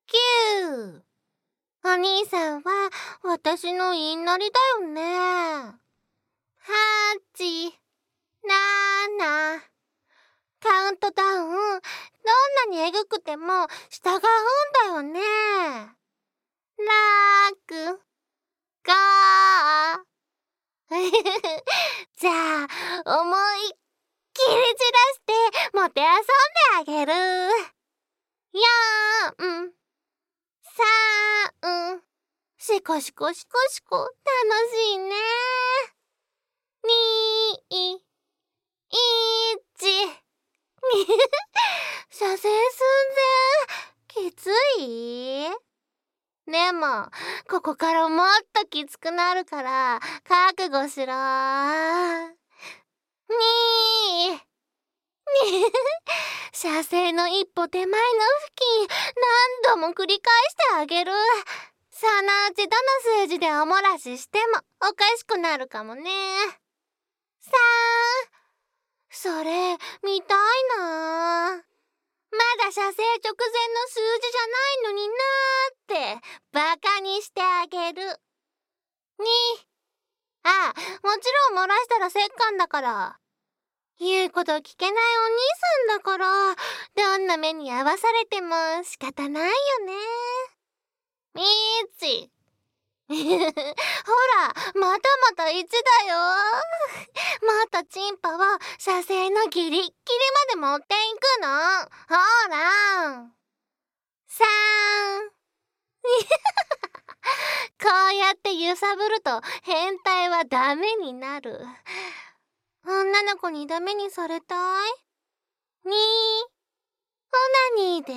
キュー。お兄さんは私の言いなりだよね。8、7。カウントダウン、どんなにえぐくても従うんだよね。6、5。じゃあ、思いっきり散らしてもてあそんであげる。4、3。シコシコシコシコ、楽しいね。2、1。射精寸前。きつい？でも、ここからもっときつくなるから、覚悟しろ。射精の一歩手前の付近、何度も繰り返してあげる。そのうちどの数字でおもらししてもおかしくなるかもね。3。それ、見たいな。まだ射精直前の数字じゃないのになーってバカにしてあげる。2。あ、もちろん漏らしたら折檻だから。言うこと聞けないお兄さんだから、どんな目に遭わされても仕方ないよね。1。ほら、またまた1だよ。もっとチンポを射精のギリッギリまで持っていくの。ほら。3。こうやって揺さぶると変態はダメになる。女の子にダメにされたい？ 2。オナニーで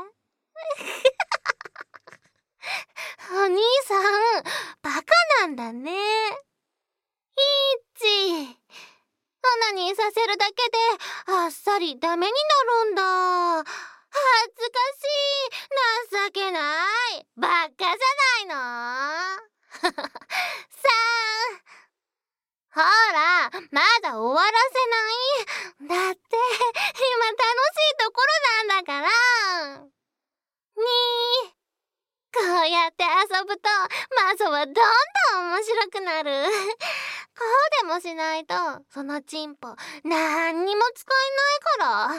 お兄さん、バカなんだね。1。オナニーさせるだけであっさりダメになるんだ。恥ずかしい。情けない。バカじゃないの。3。ほら、まだ終わらせない。だって、今楽しいところなんだから。2。こうやって遊ぶと、マゾはどんどん面白くなる。こうでもしないと、そのチンポ、なんにも使えないから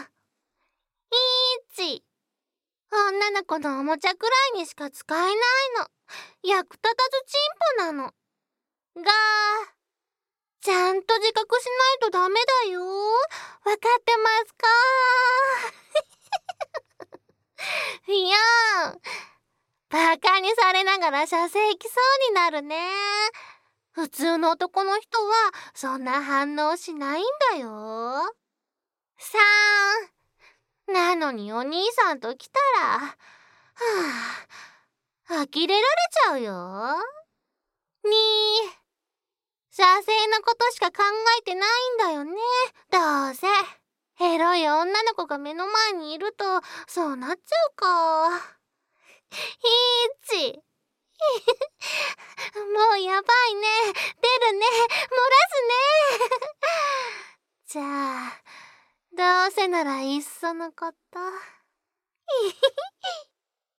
。1。女の子のおもちゃくらいにしか使えないの。役立たずチンポなの。5。ちゃんと自覚しないとダメだよ。わかってますか？4。バカにされながら射精きそうになるね。普通の男の人はそんな反応しないんだよ。3。なのにお兄さんと来たら、呆れられちゃうよ。2。射精のことしか考えてないんだよね。どうせ。エロい女の子が目の前にいると、そうなっちゃうか。1。もうやばいね。出るね。漏らすね。じゃあ、どうせならいっそのこと。